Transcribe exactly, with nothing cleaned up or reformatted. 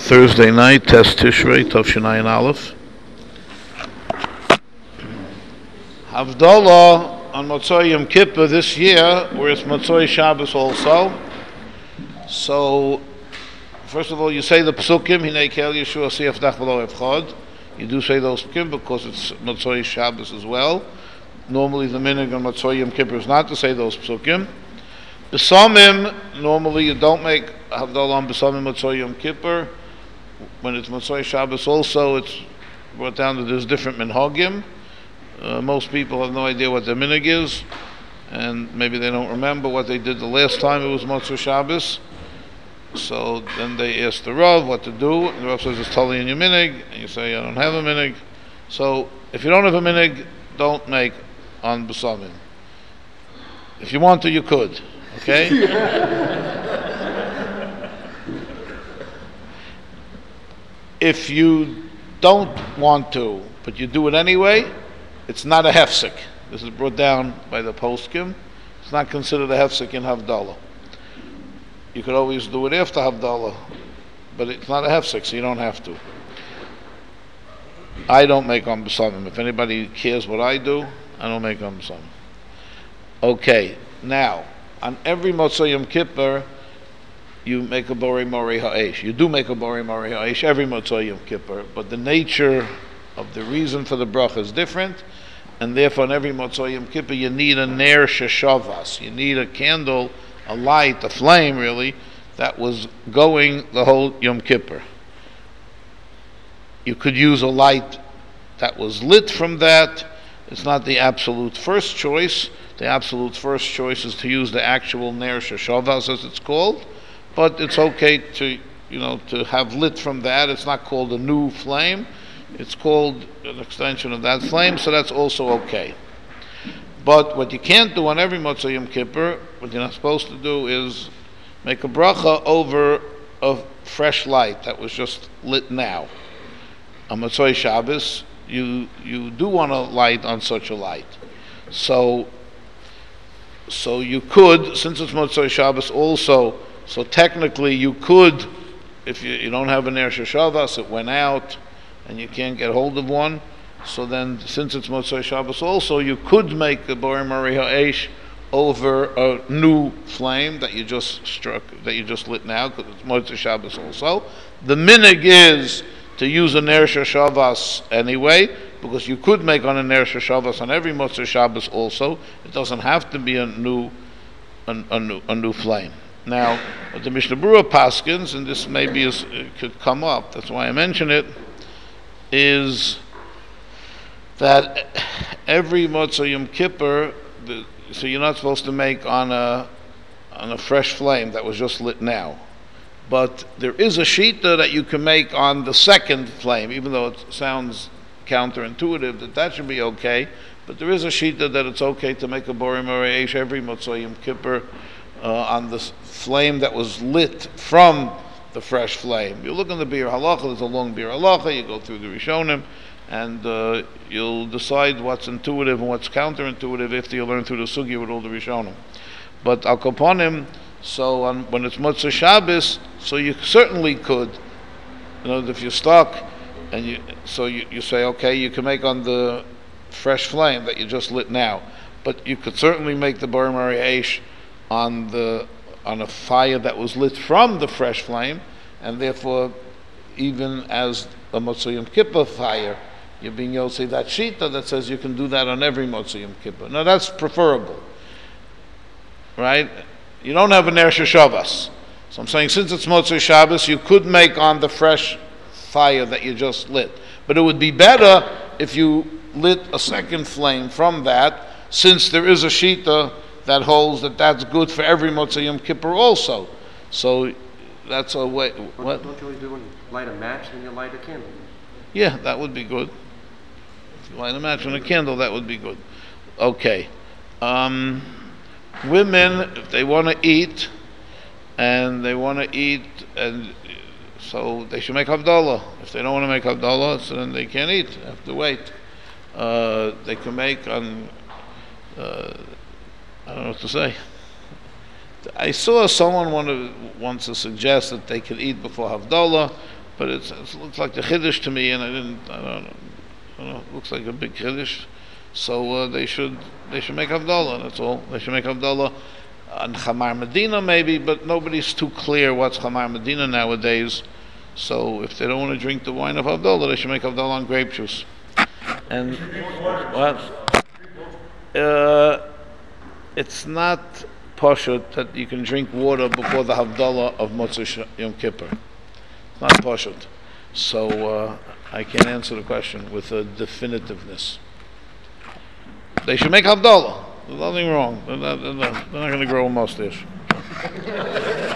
Thursday night, Test Tishrei, Tavshinayin Aleph. Havdalah on Motzoi Yom Kippur this year, where it's Motzoi Shabbos also. So, first of all, you say the Psukim, Hinei Kel Yeshua Siyafdach V'lo Evchad. You do say those Psukim because it's Motzoi Shabbos as well. Normally the minhag on Motzoi Yom Kippur is not to say those Psukim. Besamim, normally you don't make Havdalah on Besamim Motzoi Yom Kippur. When it's Motzoi Shabbos also, it's brought down that there's different minhagim. Uh, most people have no idea what their minhag is, and maybe they don't remember what they did the last time it was Motzoi Shabbos. So then they ask the Rav what to do, and the Rav says it's totally in your minhag, and you say I don't have a minhag. So if you don't have a minhag, don't make on Besamim. If you want to, you could. Okay? If you don't want to, but you do it anyway, it's not a hefsek. This is brought down by the poskim. It's not considered a hefsek in Havdalah. You could always do it after Havdalah, but it's not a hefsek, so you don't have to. I don't make on Besamim. If anybody cares what I do, I don't make on Besamim. Okay, now, on every Motzoi Yom Kippur, you make a Borei Morei Ha'esh. You do make a Borei Morei Ha'esh every Motzoi Yom Kippur, but the nature of the reason for the bracha is different, and therefore on every Motzoi Yom Kippur you need a Ner Sheshavas. You need a candle, a light, a flame really, that was going the whole Yom Kippur. You could use a light that was lit from that. It's not the absolute first choice. The absolute first choice is to use the actual Ner Sheshavas, as it's called. But it's okay to, you know, to have lit from that. It's not called a new flame. It's called an extension of that flame, so that's also okay. But what you can't do on every Motzoi Yom Kippur, what you're not supposed to do is make a bracha over a fresh light that was just lit now. On Motzoi Shabbos, you you do want to light on such a light. So, so you could, since it's Motzoi Shabbos also, so technically you could, if you, you don't have an Ner Sheshavas, it went out, and you can't get hold of one, so then since it's Motzoi Shabbos also, you could make a Borei Morei Ha'esh over a new flame that you just struck, that you just lit now, because it's Motzoi Shabbos also. The minhag is to use a Ner Sheshavas anyway, because you could make on a Ner Sheshavas on every Motzoi Shabbos also. It doesn't have to be a new, a, a new, a new flame. Now, what the Mishnah Berurah paskins, and this maybe is, it could come up, that's why I mention it, is that every Motzoi Yom Kippur, the, so you're not supposed to make on a on a fresh flame that was just lit now. But there is a shita that you can make on the second flame, even though it sounds counterintuitive that that should be okay, but there is a shita that it's okay to make a Borei Morei Ha'esh every Motzoi Yom Kippur Uh, on the flame that was lit from the fresh flame. You look in the Bir Halacha, there's a long Bir Halacha, you go through the Rishonim, and uh, you'll decide what's intuitive and what's counterintuitive after you learn through the Sugi with all the Rishonim. But Al Kaponim, so on, when it's Motzoi Shabbos, so you certainly could, you know, if you're stuck, and you, so you, you say, okay, you can make on the fresh flame that you just lit now, but you could certainly make the Borei Morei Ha'esh on the on a fire that was lit from the fresh flame, and therefore, even as a Motzoi Yom Kippur fire, you're being able to say that shita that says you can do that on every Motzoi Yom Kippur. Now that's preferable, right? You don't have a Ner Sheshavas, so I'm saying since it's Motzoi Shabbos, you could make on the fresh fire that you just lit, but it would be better if you lit a second flame from that, since there is a shita that holds that that's good for every Motzoi Yom Kippur also. So that's a way. What? Don't you always do when you light a match and you light a candle? Yeah, that would be good. If you light a match and a candle, that would be good. Okay. Um, women, if they want to eat, and they want to eat, and so they should make Havdalah. If they don't want to make Havdalah, so then they can't eat. They have to wait. Uh, they can make on. Uh, I don't know what to say. I saw someone want to, wants to suggest that they could eat before Havdalah. but it's, it looks like the chiddush to me, and I didn't. I don't know. I don't know. It looks like a big chiddush. So uh, they should they should make Havdalah. That's all. They should make Havdalah on Chamar Medina maybe, but nobody's too clear what's Chamar Medina nowadays. So if they don't want to drink the wine of Havdalah, they should make Havdalah on grape juice. And what? Uh, it's not pashut that you can drink water before the Havdalah of Motzei Yom Kippur. It's not pashut. So uh, I can't answer the question with a definitiveness. They should make Havdalah. There's nothing wrong. They're not, they're not, they're not going to grow a mustache.